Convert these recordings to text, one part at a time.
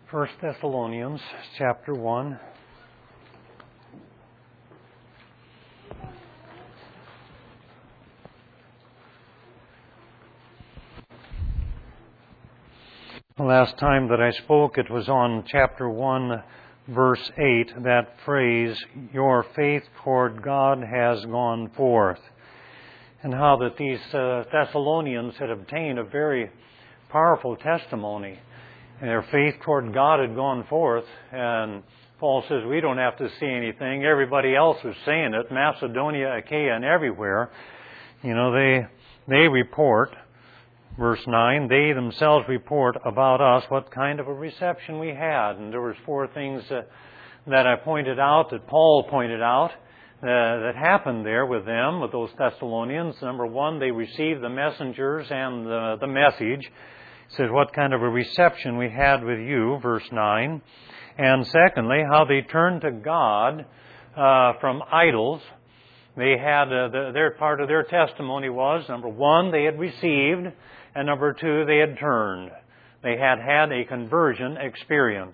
First Thessalonians chapter 1. The last time that I spoke, it was on chapter 1, verse 8, that phrase, "Your faith toward God has gone forth," and how that these Thessalonians had obtained a very powerful testimony. And their faith toward God had gone forth, and Paul says, we don't have to see anything. Everybody else is saying it, Macedonia, Achaia, and everywhere. You know, they report, verse 9, they themselves report about us what kind of a reception we had. And there was four things that I pointed out, that Paul pointed out, that happened there with them, with those Thessalonians. Number one, they received the messengers and the message. It says what kind of a reception we had with you, verse 9. And secondly, how they turned to God from idols. They had, their part of their testimony was, number one, they had received, and number two, they had turned. They had had a conversion experience.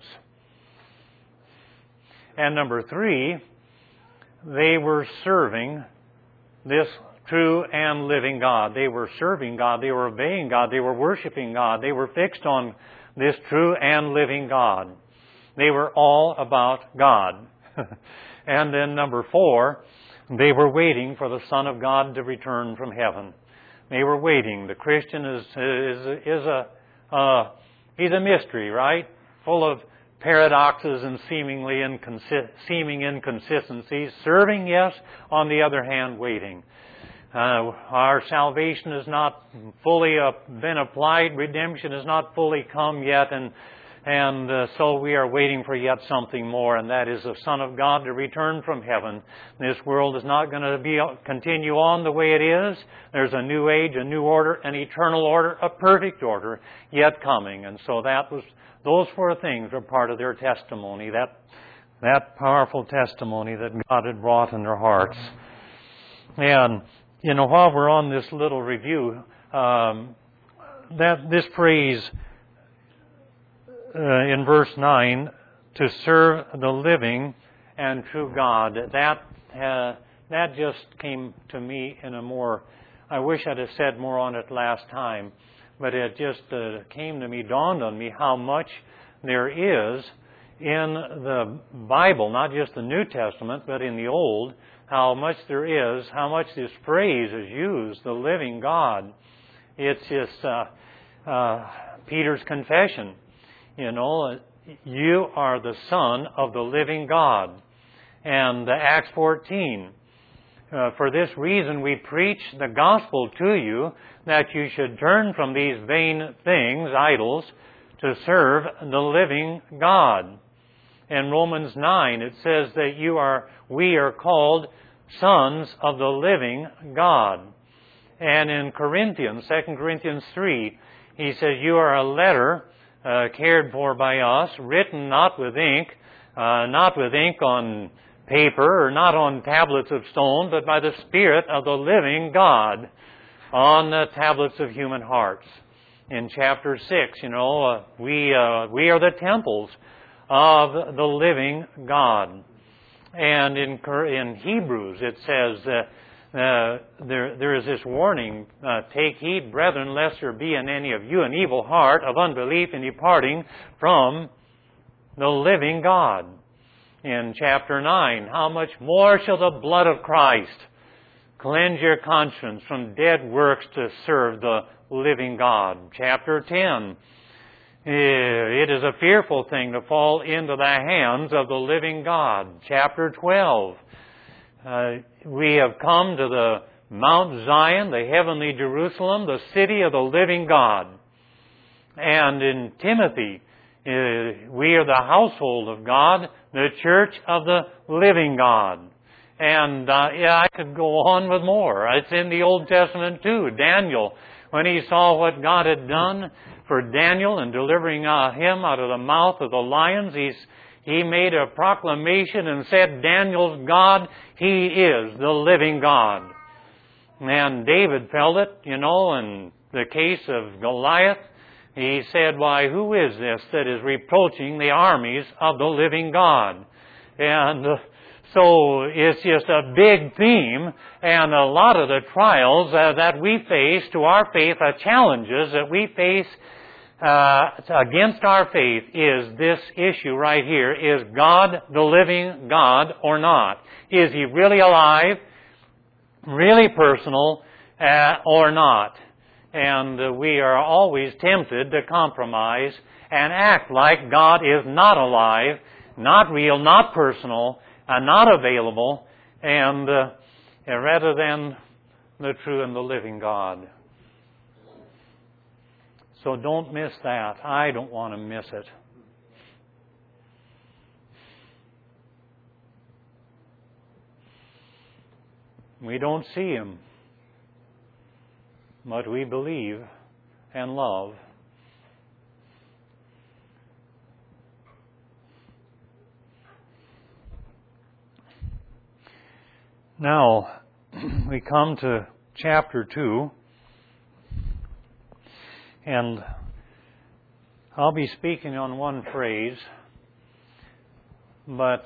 And number three, they were serving this true and living God. They were serving God. They were obeying God. They were worshiping God. They were fixed on this true and living God. They were all about God. And then number four, they were waiting for the Son of God to return from heaven. They were waiting. The Christian he's a mystery, right? Full of paradoxes and seeming inconsistencies. Serving, yes. On the other hand, waiting. Our salvation has not fully been applied. Redemption has not fully come yet, and so we are waiting for yet something more, and that is the Son of God to return from heaven. This world is not going to continue on the way it is. There's a new age, a new order, an eternal order, a perfect order yet coming. And so those four things are part of their testimony, that powerful testimony that God had wrought in their hearts. And you know, while we're on this little review, that this phrase in verse 9, to serve the living and true God, that just came to me in a more, I wish I'd have said more on it last time, but it just came to me, dawned on me how much there is in the Bible, not just the New Testament, but in the Old, how much there is, how much this phrase is used, the living God. It's just Peter's confession. You know, you are the Son of the living God. And Acts 14, for this reason we preach the gospel to you, that you should turn from these vain things, idols, to serve the living God. In Romans 9, it says that we are called sons of the living God. And in Corinthians, 2 Corinthians 3, he says, you are a letter cared for by us, written not with ink on paper, or not on tablets of stone, but by the Spirit of the living God on the tablets of human hearts. In chapter 6, you know, we are the temples of the living God. And in Hebrews it says there is this warning, take heed, brethren, lest there be in any of you an evil heart of unbelief in departing from the living God. In chapter 9, how much more shall the blood of Christ cleanse your conscience from dead works to serve the living God. Chapter 10, it is a fearful thing to fall into the hands of the living God. Chapter 12, we have come to the Mount Zion, the heavenly Jerusalem, the city of the living God. And in Timothy, we are the household of God, the church of the living God. And I could go on with more. It's in the Old Testament too. Daniel, when he saw what God had done for Daniel in delivering him out of the mouth of the lions, he made a proclamation and said, Daniel's God, He is the living God. And David felt it, you know, in the case of Goliath. He said, why, who is this that is reproaching the armies of the living God? And so it's just a big theme, and a lot of the trials that we face to our faith, challenges that we face against our faith is this issue right here. Is God the living God or not? Is He really alive, really personal, or not? And we are always tempted to compromise and act like God is not alive, not real, not personal, not available, and rather than the true and the living God. So don't miss that. I don't want to miss it. We don't see Him, but we believe and love. Now, we come to chapter 2, and I'll be speaking on one phrase, but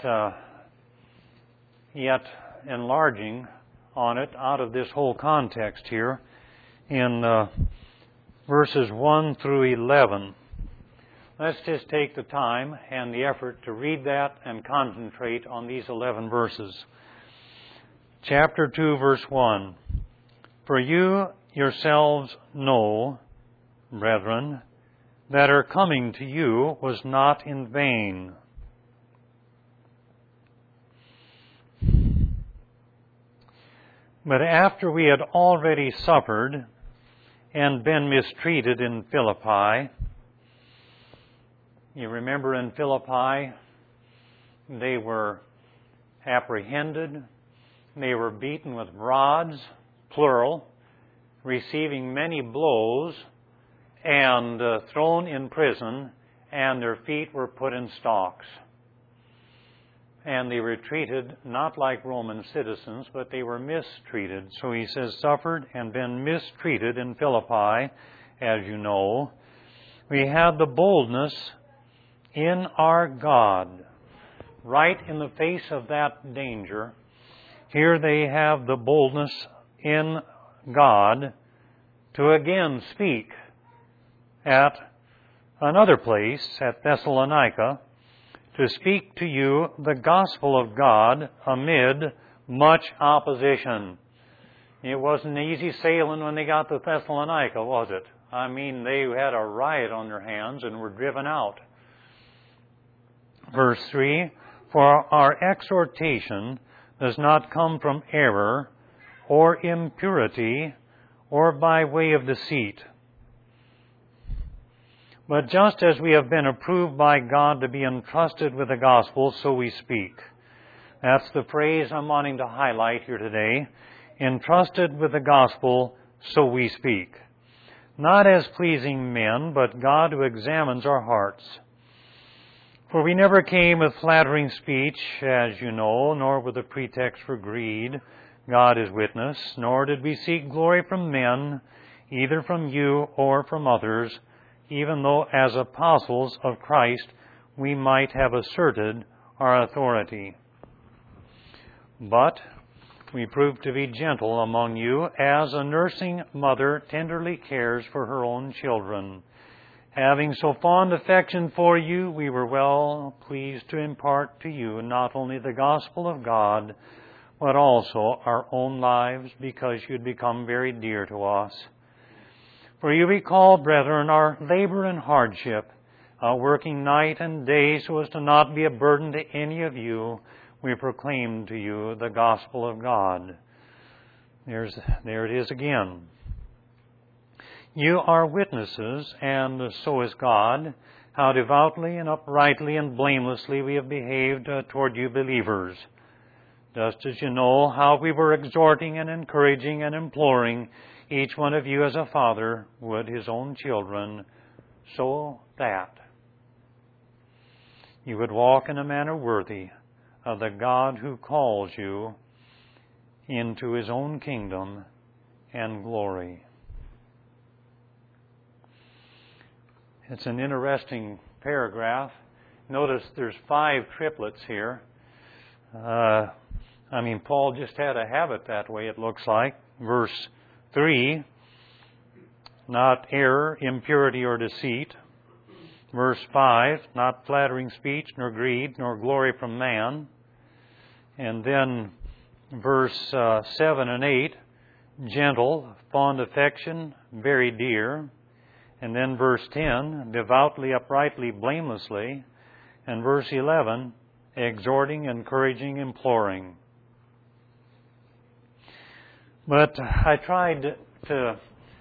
yet enlarging on it out of this whole context here in verses 1 through 11. Let's just take the time and the effort to read that and concentrate on these 11 verses. Chapter 2, verse 1. For you yourselves know, brethren, that our coming to you was not in vain. But after we had already suffered and been mistreated in Philippi, you remember in Philippi, they were apprehended, they were beaten with rods, plural, receiving many blows, and thrown in prison, and their feet were put in stocks. And they were treated not like Roman citizens, but they were mistreated. So he says, suffered and been mistreated in Philippi, as you know. We had the boldness in our God, right in the face of that danger. Here they have the boldness in God to again speak at another place, at Thessalonica, to speak to you the gospel of God amid much opposition. It wasn't easy sailing when they got to Thessalonica, was it? I mean, they had a riot on their hands and were driven out. Verse 3, for our exhortation does not come from error or impurity or by way of deceit. But just as we have been approved by God to be entrusted with the gospel, so we speak. That's the phrase I'm wanting to highlight here today. Entrusted with the gospel, so we speak. Not as pleasing men, but God who examines our hearts. For we never came with flattering speech, as you know, nor with a pretext for greed. God is witness. Nor did we seek glory from men, either from you or from others, even though as apostles of Christ we might have asserted our authority. But we proved to be gentle among you, as a nursing mother tenderly cares for her own children. Having so fond affection for you, we were well pleased to impart to you not only the gospel of God, but also our own lives, because you had become very dear to us. For you recall, brethren, our labor and hardship, working night and day so as to not be a burden to any of you. We proclaim to you the gospel of God. There it is again. You are witnesses, and so is God, how devoutly and uprightly and blamelessly we have behaved toward you believers. Just as you know how we were exhorting and encouraging and imploring each one of you as a father would his own children, so that you would walk in a manner worthy of the God who calls you into His own kingdom and glory. It's an interesting paragraph. Notice there's 5 triplets here. Paul just had to have it that way, it looks like. Verse 3, not error, impurity, or deceit. Verse 5, not flattering speech, nor greed, nor glory from man. And then verse 7 and 8, gentle, fond affection, very dear. And then verse 10, devoutly, uprightly, blamelessly. And verse 11, exhorting, encouraging, imploring. But I tried to,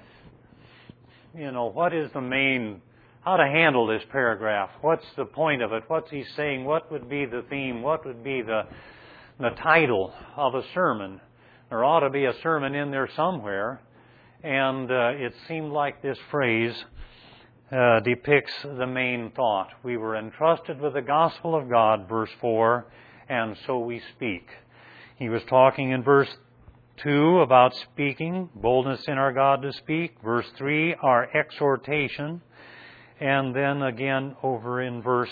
what is the main, how to handle this paragraph? What's the point of it? What's he saying? What would be the theme? What would be the title of a sermon? There ought to be a sermon in there somewhere. And it seemed like this phrase depicts the main thought. We were entrusted with the gospel of God, verse 4, and so we speak. He was talking in verse 2 about speaking, boldness in our God to speak. Verse 3, our exhortation. And then again over in verse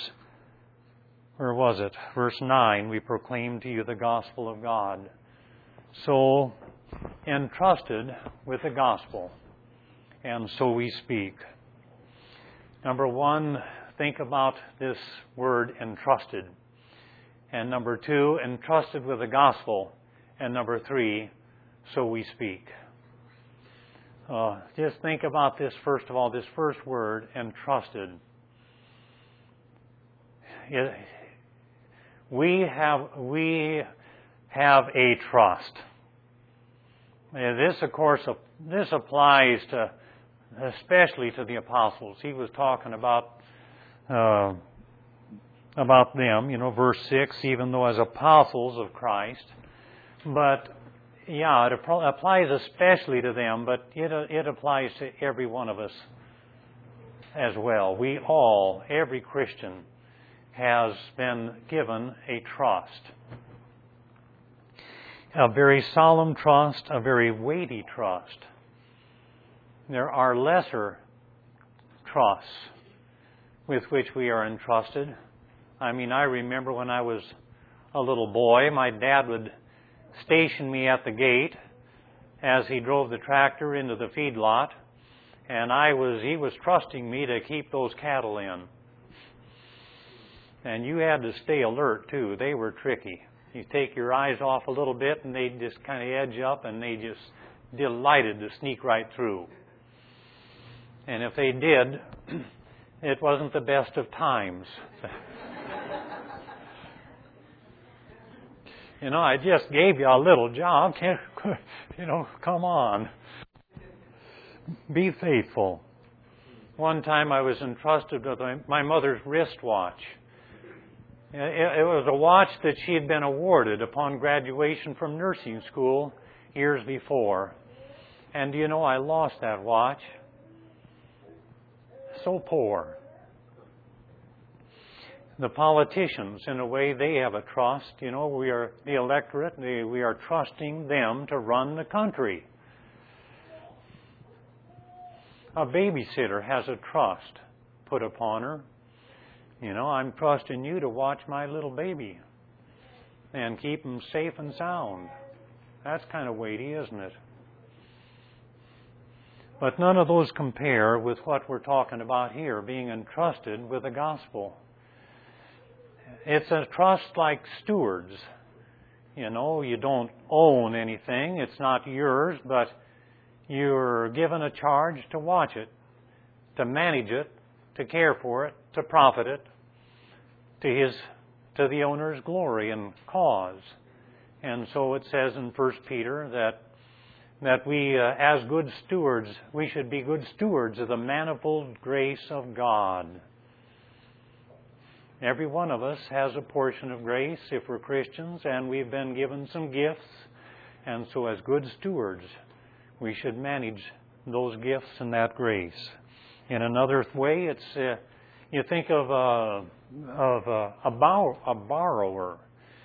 9, we proclaim to you the gospel of God. So, entrusted with the gospel, and so we speak. Number 1, think about this word entrusted. And number 2, entrusted with the gospel. And number 3, so we speak. Just think about this first of all, this first word, entrusted. We have a trust. This, of course, this applies to, especially to the apostles. He was talking about them, verse 6, even though as apostles of Christ. But, it applies especially to them, but it applies to every one of us as well. We all, every Christian, has been given a trust. A very solemn trust, a very weighty trust. There are lesser trusts with which we are entrusted. I remember when I was a little boy, my dad would station me at the gate as he drove the tractor into the feedlot, and he was trusting me to keep those cattle in. And you had to stay alert, too. They were tricky. You take your eyes off a little bit, and they just kind of edge up, and they just delighted to sneak right through. And if they did, it wasn't the best of times. I just gave you a little job. Come on. Be faithful. One time I was entrusted with my mother's wristwatch. It was a watch that she had been awarded upon graduation from nursing school years before. And I lost that watch. So poor. The politicians, in a way, they have a trust. We are the electorate. We are trusting them to run the country. A babysitter has a trust put upon her. I'm trusting you to watch my little baby and keep him safe and sound. That's kind of weighty, isn't it? But none of those compare with what we're talking about here, being entrusted with the gospel. It's a trust like stewards. You don't own anything. It's not yours, but you're given a charge to watch it, to manage it, to care for it, to profit it, to the owner's glory and cause. And so it says in 1 Peter that we, as good stewards, we should be good stewards of the manifold grace of God. Every one of us has a portion of grace if we're Christians, and we've been given some gifts. And so as good stewards, we should manage those gifts and that grace. In another way, it's you think of a borrower.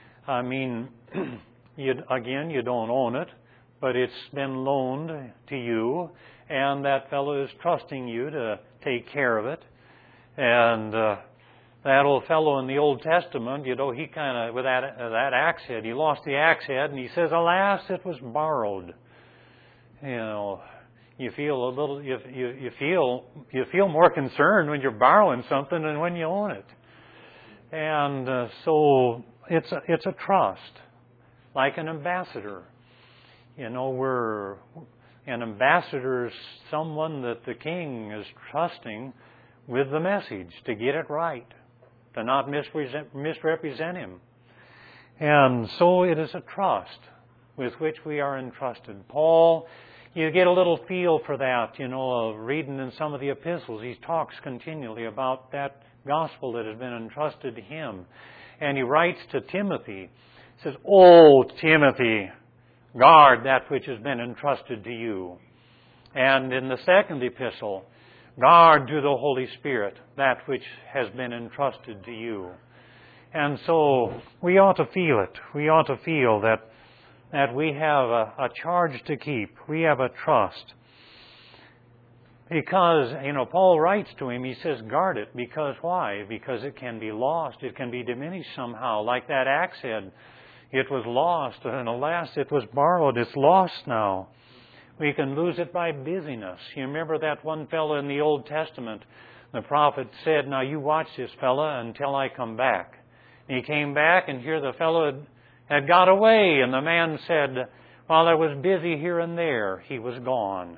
You don't own it, but it's been loaned to you, and that fellow is trusting you to take care of it. And that old fellow in the Old Testament, you know, he kind of, with that axe head, he lost the axe head, and he says, "Alas, it was borrowed." You know, you feel a little, you feel more concerned when you're borrowing something than when you own it. And so it's a trust, like an ambassador. You know, an ambassador is someone that the king is trusting with the message to get it right, to not misrepresent him. And so it is a trust with which we are entrusted. Paul, you get a little feel for that, you know, of reading in some of the epistles. He talks continually about that gospel that has been entrusted to him. And he writes to Timothy, he says, "Oh, Timothy, guard that which has been entrusted to you." And in the second epistle, "Guard to the Holy Spirit that which has been entrusted to you." And so we ought to feel it. We ought to feel that we have a charge to keep. We have a trust. Because, you know, Paul writes to him, he says, guard it. Because why? Because it can be lost. It can be diminished somehow. Like that axe head. It was lost, and alas, it was borrowed. It's lost now. We can lose it by busyness. You remember that one fellow in the Old Testament? The prophet said, "Now you watch this fella until I come back." And he came back, and here the fellow had got away. And the man said, "While I was busy here and there, he was gone."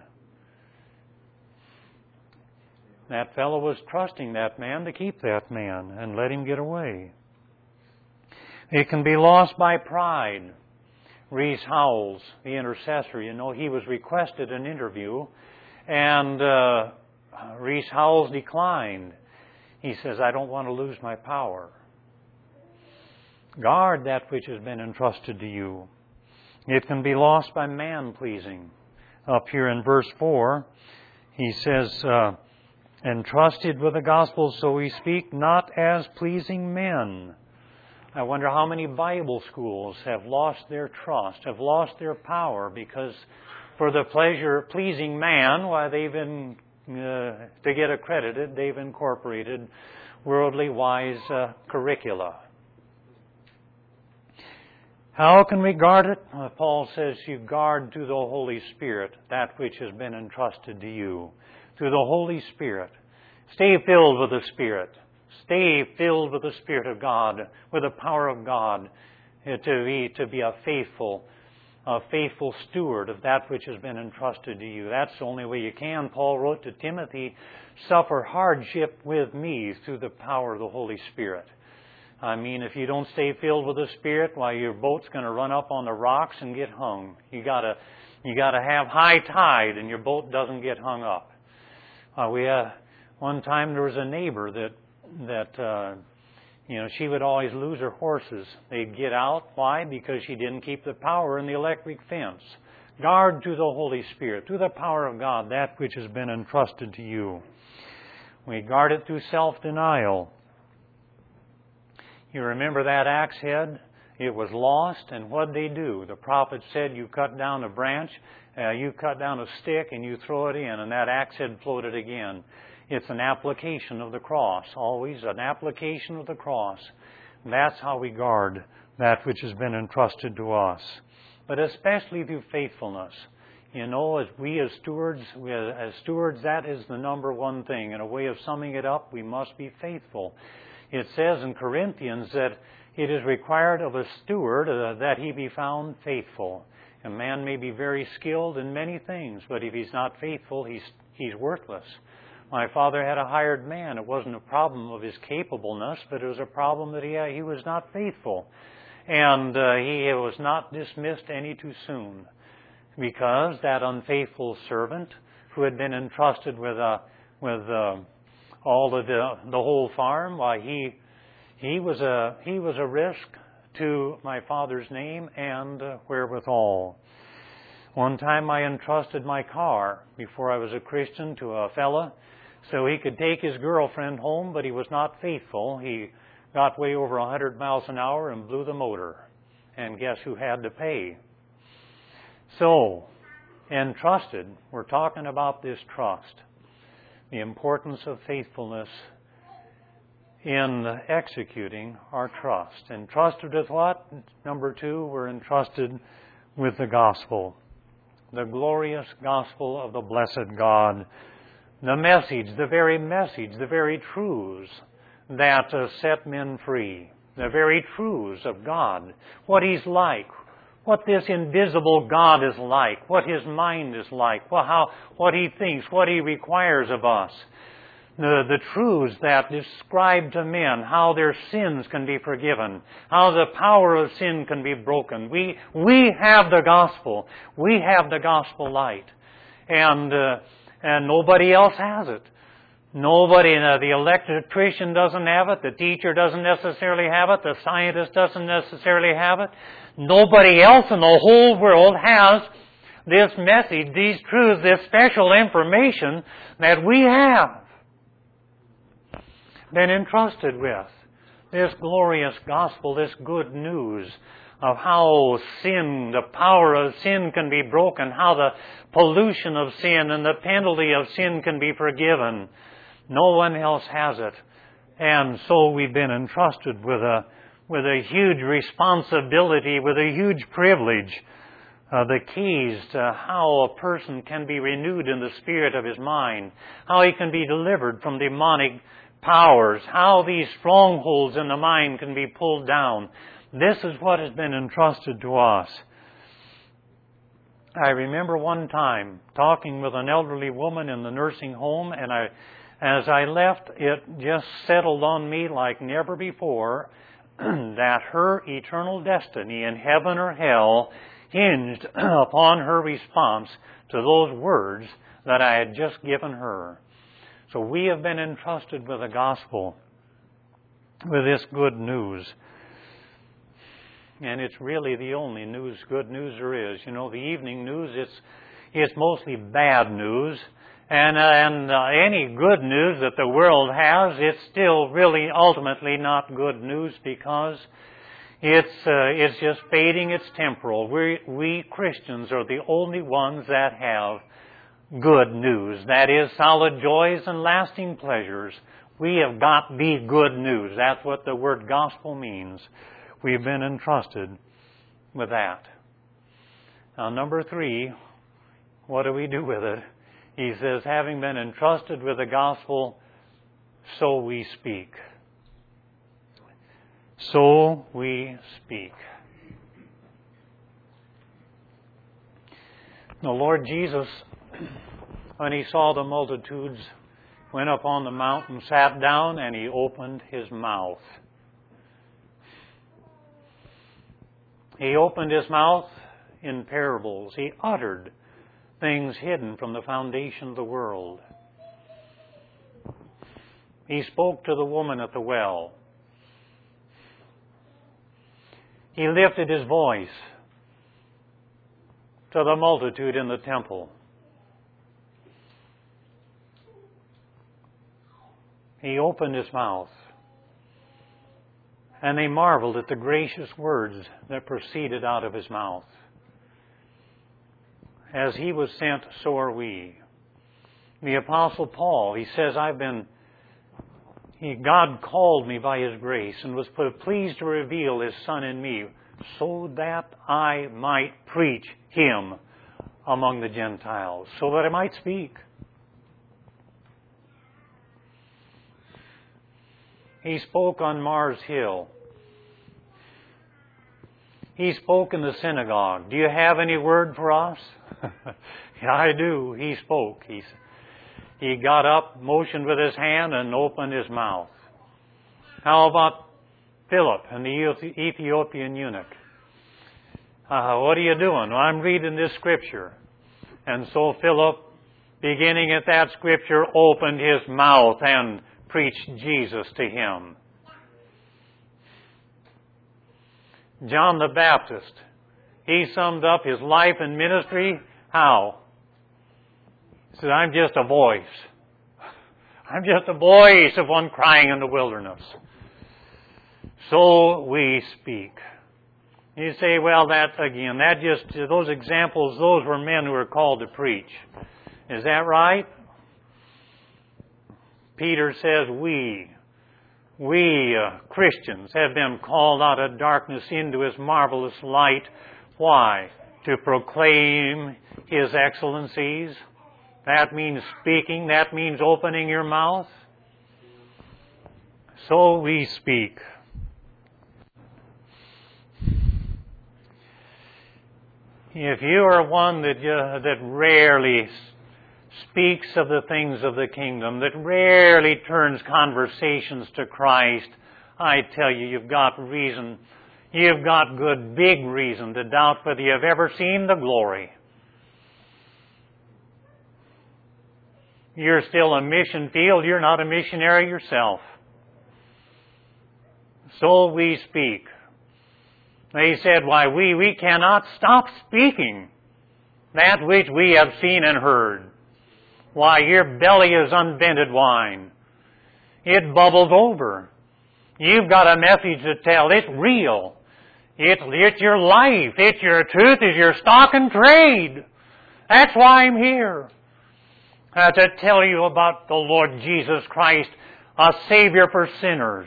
That fellow was trusting that man to keep that man and let him get away. It can be lost by pride. Rees Howells, the intercessor, you know, he was requested an interview, and Rees Howells declined. He says, "I don't want to lose my power." Guard that which has been entrusted to you. It can be lost by man-pleasing. Up here in verse 4, he says, "Entrusted with the gospel, so we speak not as pleasing men." I wonder how many Bible schools have lost their trust, have lost their power, because for the pleasing man, why they've been, to get accredited, they've incorporated worldly wise curricula. How can we guard it? Paul says you guard to the Holy Spirit that which has been entrusted to you. To the Holy Spirit. Stay filled with the Spirit. Stay filled with the Spirit of God, with the power of God, to be a faithful steward of that which has been entrusted to you. That's the only way you can. Paul wrote to Timothy, "Suffer hardship with me through the power of the Holy Spirit." I mean, if you don't stay filled with the Spirit, why, your boat's going to run up on the rocks and get hung. You got to have high tide, and your boat doesn't get hung up. One time there was a neighbor that she would always lose her horses. They'd get out. Why? Because she didn't keep the power in the electric fence. Guard to the Holy Spirit, to the power of God, that which has been entrusted to you. We guard it through self-denial. You remember that axe head? It was lost, and what did they do? The prophet said, you cut down a branch, you cut down a stick, and you throw it in, and that axe head floated again. It's an application of the cross, always an application of the cross. That's how we guard that which has been entrusted to us. But especially through faithfulness. You know, as stewards, that is the number one thing. In a way of summing it up, we must be faithful. It says in Corinthians that it is required of a steward that he be found faithful. A man may be very skilled in many things, but if he's not faithful, he's worthless. My father had a hired man. It wasn't a problem of his capableness, but it was a problem that he was not faithful. And he was not dismissed any too soon, because that unfaithful servant who had been entrusted with all of the whole farm, why he was a risk to my father's name and wherewithal. One time I entrusted my car before I was a Christian to a fella, so he could take his girlfriend home, but he was not faithful. He got way over 100 miles an hour and blew the motor. And guess who had to pay? So, entrusted, we're talking about this trust. The importance of faithfulness in executing our trust. Entrusted with what? Number 2, we're entrusted with the gospel. The glorious gospel of the blessed God. The message, the very truths that set men free. The very truths of God. What He's like. What this invisible God is like. What His mind is like. What He thinks. What He requires of us. The truths that describe to men how their sins can be forgiven. How the power of sin can be broken. We have the gospel. We have the gospel light. And nobody else has it. Nobody, the electrician doesn't have it, the teacher doesn't necessarily have it, the scientist doesn't necessarily have it. Nobody else in the whole world has this message, these truths, this special information that we have been entrusted with. This glorious gospel, this good news of how sin, the power of sin can be broken, how the pollution of sin and the penalty of sin can be forgiven. No one else has it. And so we've been entrusted with a huge responsibility, with a huge privilege, the keys to how a person can be renewed in the spirit of his mind, how he can be delivered from demonic powers, how these strongholds in the mind can be pulled down. This is what has been entrusted to us. I remember one time talking with an elderly woman in the nursing home, and as I left, it just settled on me like never before that her eternal destiny in heaven or hell hinged upon her response to those words that I had just given her. So we have been entrusted with the gospel, with this good news. And it's really the only good news there is. You know, the evening news, it's mostly bad news. And any good news that the world has, it's still really ultimately not good news because it's just fading, it's temporal. We Christians are the only ones that have good news. That is, solid joys and lasting pleasures. We have got the good news. That's what the word gospel means. We've been entrusted with that. Now, number 3, what do we do with it? He says, having been entrusted with the gospel, so we speak. So we speak. The Lord Jesus, when He saw the multitudes, went up on the mountain, sat down, and He opened His mouth. He opened His mouth in parables. He uttered things hidden from the foundation of the world. He spoke to the woman at the well. He lifted His voice to the multitude in the temple. He opened His mouth, and they marveled at the gracious words that proceeded out of His mouth. As He was sent, so are we. The Apostle Paul, he says, God called me by His grace and was pleased to reveal His Son in me so that I might preach Him among the Gentiles, so that I might speak. He spoke on Mars Hill. He spoke in the synagogue. Do you have any word for us? Yeah, I do. He spoke. He got up, motioned with his hand, and opened his mouth. How about Philip and the Ethiopian eunuch? What are you doing? Well, I'm reading this scripture. And so Philip, beginning at that scripture, opened his mouth and preached Jesus to him. John the Baptist, he summed up his life and ministry how? He said, I'm just a voice. I'm just a voice of one crying in the wilderness. So we speak. You say, well, those examples, those were men who were called to preach. Is that right? Peter says we We Christians have been called out of darkness into His marvelous light. Why? To proclaim His excellencies. That means speaking. That means opening your mouth. So we speak. If you are one that rarely speaks of the things of the kingdom, that rarely turns conversations to Christ, I tell you, you've got reason. You've got good, big reason to doubt whether you've ever seen the glory. You're still a mission field. You're not a missionary yourself. So we speak. They said, why, we cannot stop speaking that which we have seen and heard. Why, your belly is unvented wine. It bubbles over. You've got a message to tell. It's real. It's your life. It's your truth. It's your stock and trade. That's why I'm here. To tell you about the Lord Jesus Christ, a Savior for sinners.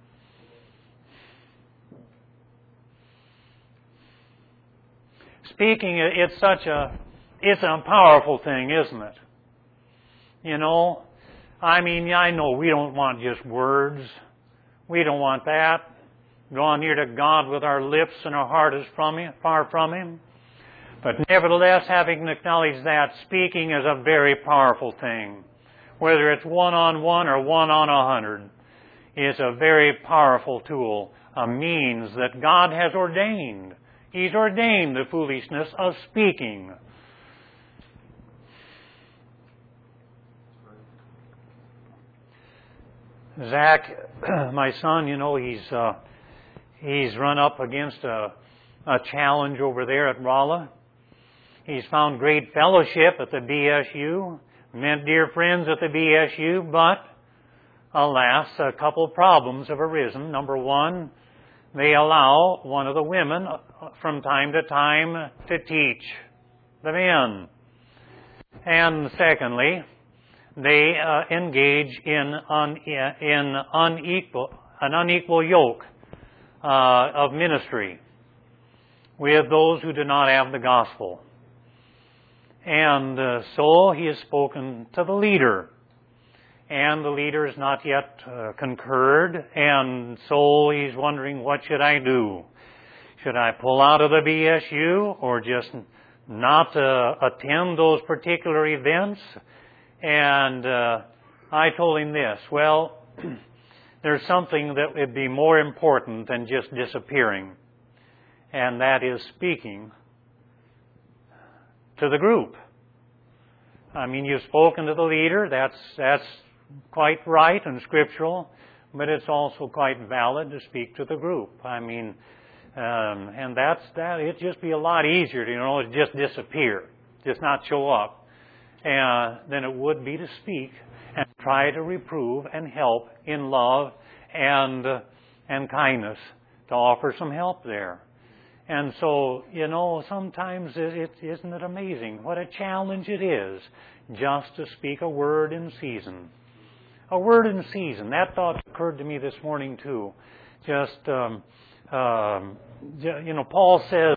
Speaking, it's a powerful thing, isn't it? You know, I know we don't want just words. We don't want that. Draw near to God with our lips and our heart is far from Him. But nevertheless, having acknowledged that, speaking is a very powerful thing. Whether it's 1-on-1 or 1-on-100, it's a very powerful tool, a means that God has ordained. He's ordained the foolishness of speaking. Zach, my son, he's run up against a challenge over there at Rolla. He's found great fellowship at the BSU, met dear friends at the BSU, but alas, a couple of problems have arisen. Number one, they allow one of the women from time to time to teach the men. And secondly, they engage in an unequal yoke of ministry with those who do not have the gospel. And so he has spoken to the leader. And the leader has not yet concurred, and so he's wondering, what should I do? Should I pull out of the BSU or just not attend those particular events? And I told him this, well, there's something that would be more important than just disappearing, and that is speaking to the group. You've spoken to the leader, that's quite right and scriptural, but it's also quite valid to speak to the group. And it'd just be a lot easier to, just disappear, just not show up, than it would be to speak and try to reprove and help in love and kindness, to offer some help there. And so, sometimes isn't it amazing what a challenge it is just to speak a word in season. A word in season. That thought occurred to me this morning too. Paul says,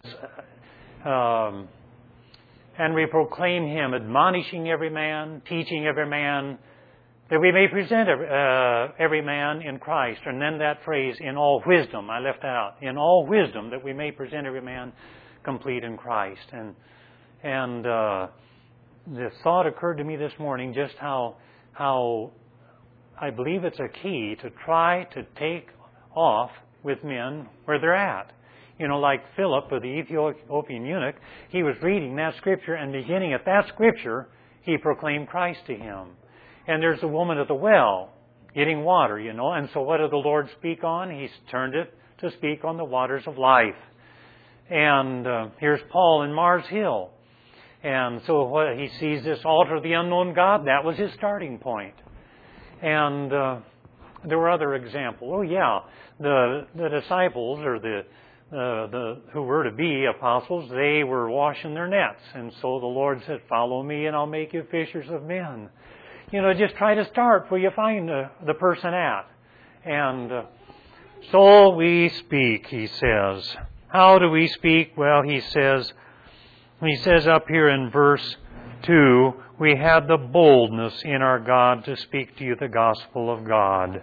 and we proclaim Him, admonishing every man, teaching every man, that we may present every man in Christ. And then that phrase, in all wisdom, I left that out. In all wisdom, that we may present every man complete in Christ. And the thought occurred to me this morning just how I believe it's a key to try to take off with men where they're at. Like Philip, the Ethiopian eunuch, he was reading that scripture, and beginning at that scripture, he proclaimed Christ to him. And there's a woman at the well getting water, and so what did the Lord speak on? He's turned it to speak on the waters of life. And here's Paul in Mars Hill. And so he sees this altar of the unknown God. That was his starting point. And there were other examples. Oh yeah, the disciples, or the who were to be apostles, they were washing their nets, and so the Lord said, "Follow me, and I'll make you fishers of men." Just try to start where you find the person at, And so we speak, he says. How do we speak? Well, he says up here in verse 2, we have the boldness in our God to speak to you the gospel of God.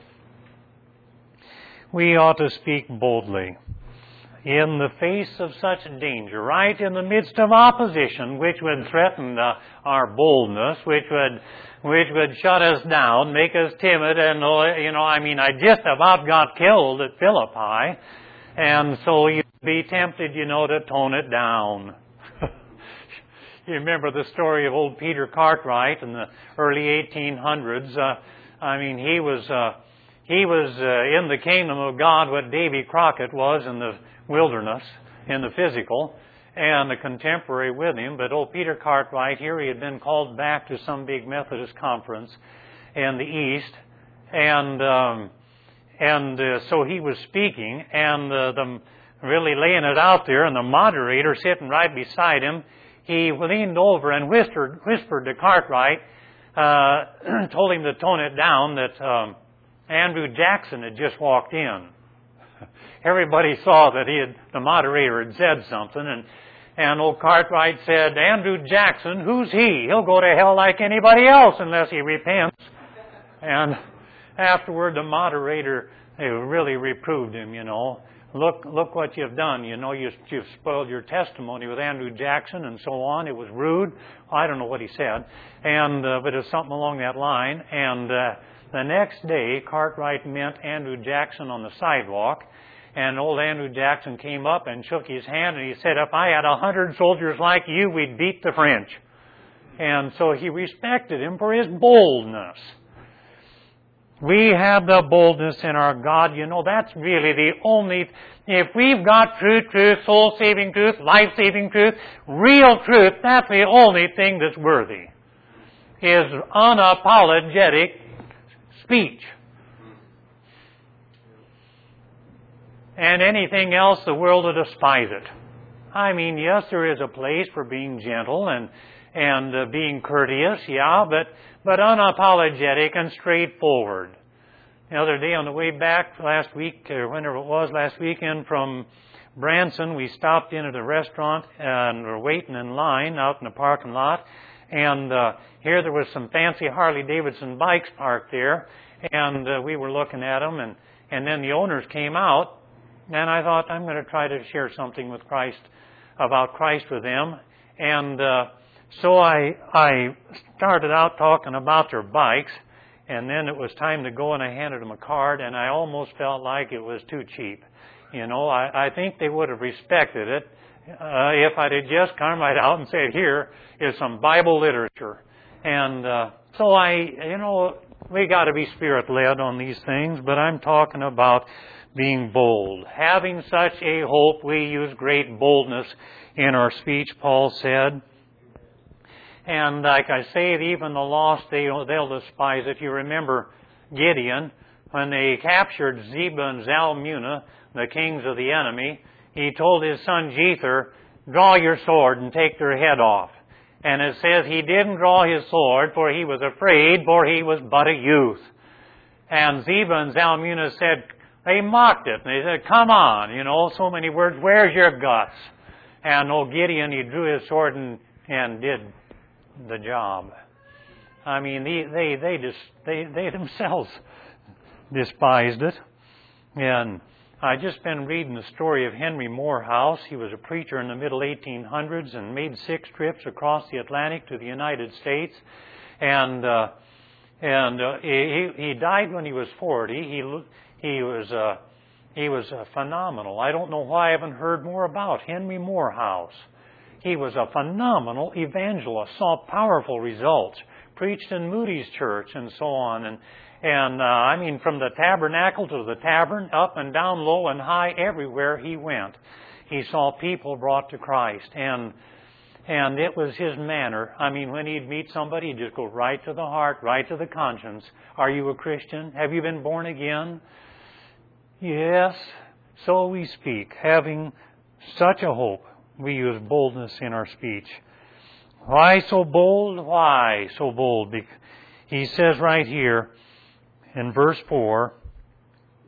We ought to speak boldly in the face of such danger, right in the midst of opposition, which would threaten our boldness, which would shut us down, make us timid, and I just about got killed at Philippi, and so you'd be tempted, to tone it down. You remember the story of old Peter Cartwright in the early 1800s. He was in the kingdom of God what Davy Crockett was in the wilderness, in the physical, and a contemporary with him. But old Peter Cartwright, here he had been called back to some big Methodist conference in the East, and so he was speaking, and really laying it out there, and the moderator sitting right beside him, he leaned over and whispered to Cartwright, told him to tone it down, that Andrew Jackson had just walked in. Everybody saw that the moderator had said something, and old Cartwright said, "Andrew Jackson, who's he? He'll go to hell like anybody else unless he repents." And afterward, the moderator really reproved him, Look what you've done. You've spoiled your testimony with Andrew Jackson and so on. It was rude. I don't know what he said, but it was something along that line. And the next day, Cartwright met Andrew Jackson on the sidewalk, and old Andrew Jackson came up and shook his hand, and he said, "If I had 100 soldiers like you, we'd beat the French." And so he respected him for his boldness. We have the boldness in our God. That's really the only... If we've got truth, soul-saving truth, life-saving truth, real truth, that's the only thing that's worthy, is unapologetic speech. And anything else, the world will despise it. Yes, there is a place for being gentle and being courteous, but unapologetic and straightforward. The other day on the way back last week, or whenever it was, last weekend from Branson, we stopped in at a restaurant and were waiting in line out in the parking lot. And here there was some fancy Harley-Davidson bikes parked there, and we were looking at them. And then the owners came out, and I thought, I'm going to try to share something with about Christ with them. And so I started out talking about their bikes, and then it was time to go, and I handed them a card, and I almost felt like it was too cheap. I think they would have respected it if I'd have just come right out and said, "Here is some Bible literature." And so we got to be Spirit-led on these things, but I'm talking about being bold. Having such a hope, we use great boldness in our speech, Paul said. And like I say, even the lost, they'll despise it. You remember Gideon, when they captured Zebah and Zalmunna, the kings of the enemy, he told his son Jether, "Draw your sword and take their head off." And it says he didn't draw his sword, for he was afraid, for he was but a youth. And Zebah and Zalmunna said, they mocked it. And they said, "Come on, so many words, where's your guts?" And old Gideon, he drew his sword and did the job. They themselves despised it. And I just been reading the story of Henry Morehouse. He was a preacher in the middle 1800s and made 6 trips across the Atlantic to the United States. And he died when he was 40. He was phenomenal. I don't know why I haven't heard more about Henry Morehouse. He was a phenomenal evangelist, saw powerful results, preached in Moody's Church and so on. And from the tabernacle to the tavern, up and down, low and high, everywhere he went, he saw people brought to Christ. And it was his manner. When he'd meet somebody, he'd just go right to the heart, right to the conscience. Are you a Christian? Have you been born again? Yes. So we speak, having such a hope. We use boldness in our speech. Why so bold? Why so bold? He says right here in verse 4,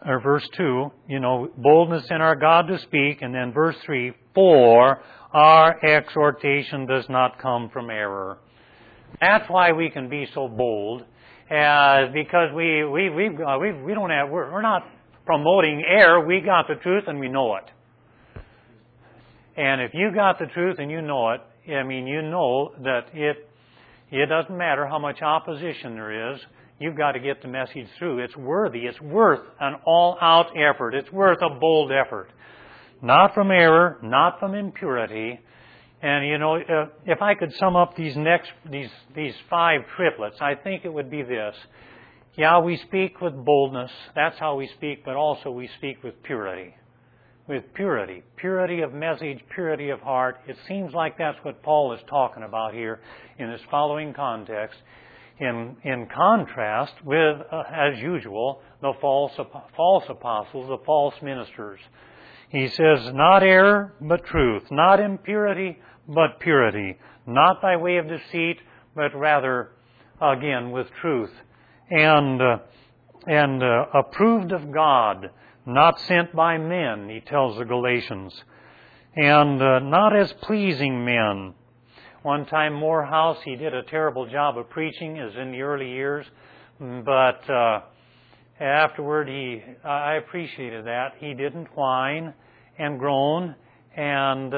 verse 2, boldness in our God to speak, and then verse 3, for our exhortation does not come from error. That's why we can be so bold, because we're not promoting error. We got the truth and we know it. And if you got the truth and you know it, you know that it doesn't matter how much opposition there is. You've got to get the message through. It's worthy. It's worth an all-out effort. It's worth a bold effort. Not from error, not from impurity. And if I could sum up these 5 triplets, I think it would be this. Yeah, we speak with boldness. That's how we speak, but also we speak with purity. With purity. Purity of message, purity of heart. It seems like that's what Paul is talking about here in this following context. In contrast with, as usual, the false apostles, the false ministers. He says, not error, but truth. Not impurity, but purity. Not by way of deceit, but rather, again, with truth. And approved of God, not sent by men, he tells the Galatians. And not as pleasing men. One time, Morehouse, he did a terrible job of preaching, as in the early years, but afterward, I appreciated that. He didn't whine and groan, and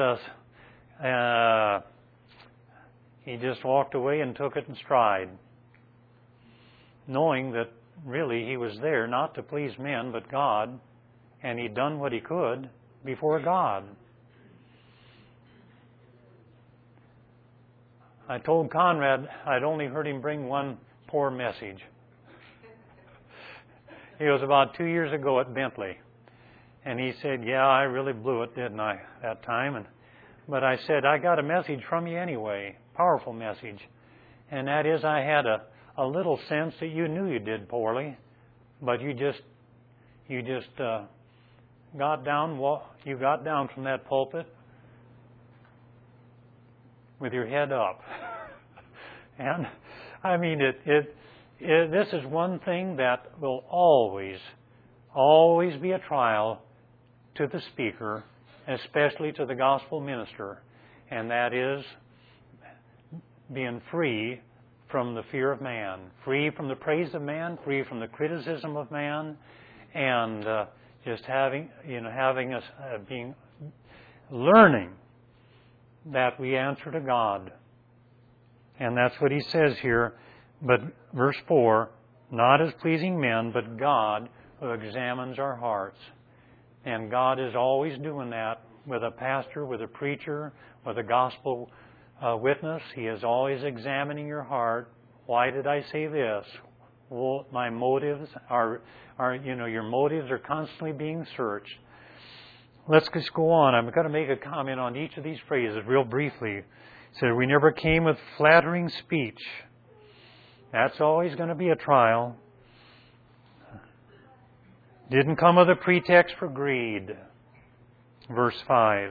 he just walked away and took it in stride, knowing that really he was there not to please men, but God, and he'd done what he could before God. I told Conrad I'd only heard him bring one poor message. It was about 2 years ago at Bentley. And he said, yeah, I really blew it, didn't I, that time? But I said, I got a message from you anyway, powerful message. And that is, I had a little sense that you knew you did poorly, but you just got down from that pulpit with your head up. And this is one thing that will always be a trial to the speaker, especially to the gospel minister, and that is being free from the fear of man, free from the praise of man, free from the criticism of man, and just learning that we answer to God. And that's what he says here. But verse 4, not as pleasing men, but God who examines our hearts. And God is always doing that with a pastor, with a preacher, with a gospel witness. He is always examining your heart. Why did I say this? Well, my motives are your motives are constantly being searched. Let's just go on. I'm going to make a comment on each of these phrases real briefly. It said, we never came with flattering speech. That's always going to be a trial. Didn't come with a pretext for greed. Verse 5.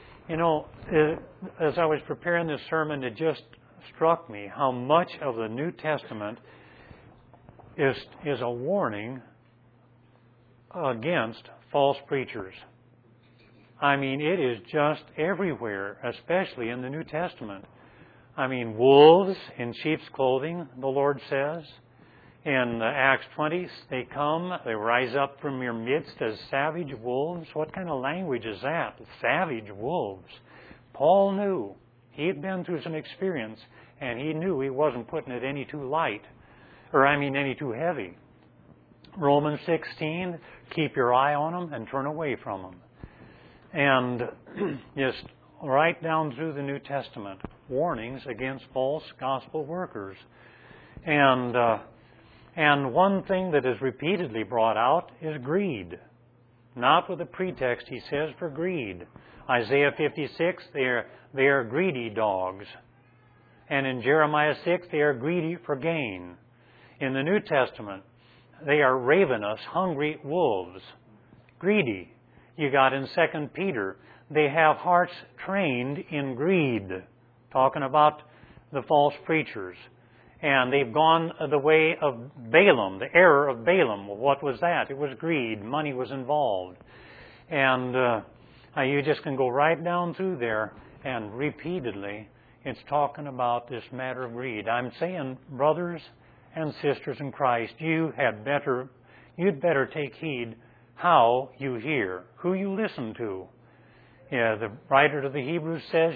As I was preparing this sermon, it just struck me how much of the New Testament is a warning against false preachers. It is just everywhere, especially in the New Testament. Wolves in sheep's clothing, the Lord says. In Acts 20, they rise up from your midst as savage wolves. What kind of language is that? Savage wolves. Paul knew. He had been through some experience, and he knew he wasn't putting it any too light, any too heavy. Romans 16, keep your eye on them and turn away from them. And just right down through the New Testament, warnings against false gospel workers. And one thing that is repeatedly brought out is greed. Not with a pretext, he says, for greed. Isaiah 56, they are greedy dogs. And in Jeremiah 6, they are greedy for gain. In the New Testament, they are ravenous, hungry wolves. Greedy. You got in 2 Peter, they have hearts trained in greed. Talking about the false preachers. And they've gone the way of Balaam, the error of Balaam. Well, what was that? It was greed. Money was involved. And you just can go right down through there, and repeatedly it's talking about this matter of greed. I'm saying, brothers and sisters in Christ, you'd better take heed how you hear, who you listen to. Yeah, the writer to the Hebrews says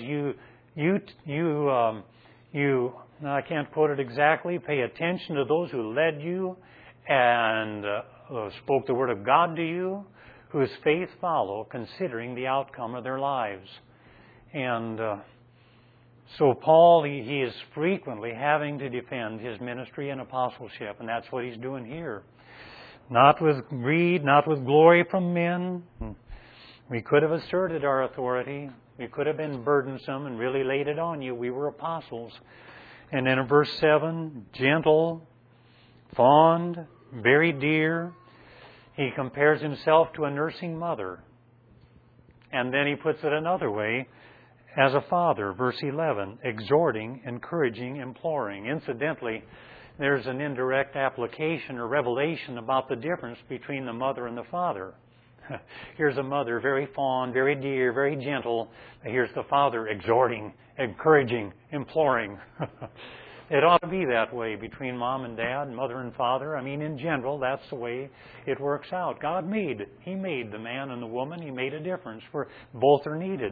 I can't quote it exactly, pay attention to those who led you and spoke the word of God to you, whose faith follow, considering the outcome of their lives. And so Paul, he is frequently having to defend his ministry and apostleship, and that's what he's doing here. Not with greed, not with glory from men. We could have asserted our authority. We could have been burdensome and really laid it on you. We were apostles. And then in verse 7, gentle, fond, very dear. He compares himself to a nursing mother. And then he puts it another way, as a father. Verse 11, exhorting, encouraging, imploring. Incidentally, there's an indirect application or revelation about the difference between the mother and the father. Here's a mother, very fond, very dear, very gentle. Here's the father, exhorting, encouraging, imploring. It ought to be that way between mom and dad, mother and father. I mean, in general, that's the way it works out. He made the man and the woman. He made a difference, for both are needed.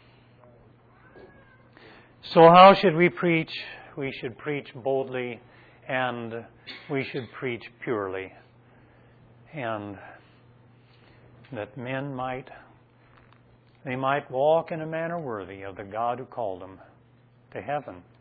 So how should we preach? We should preach boldly, and we should preach purely. And that men might walk in a manner worthy of the God who called them to heaven.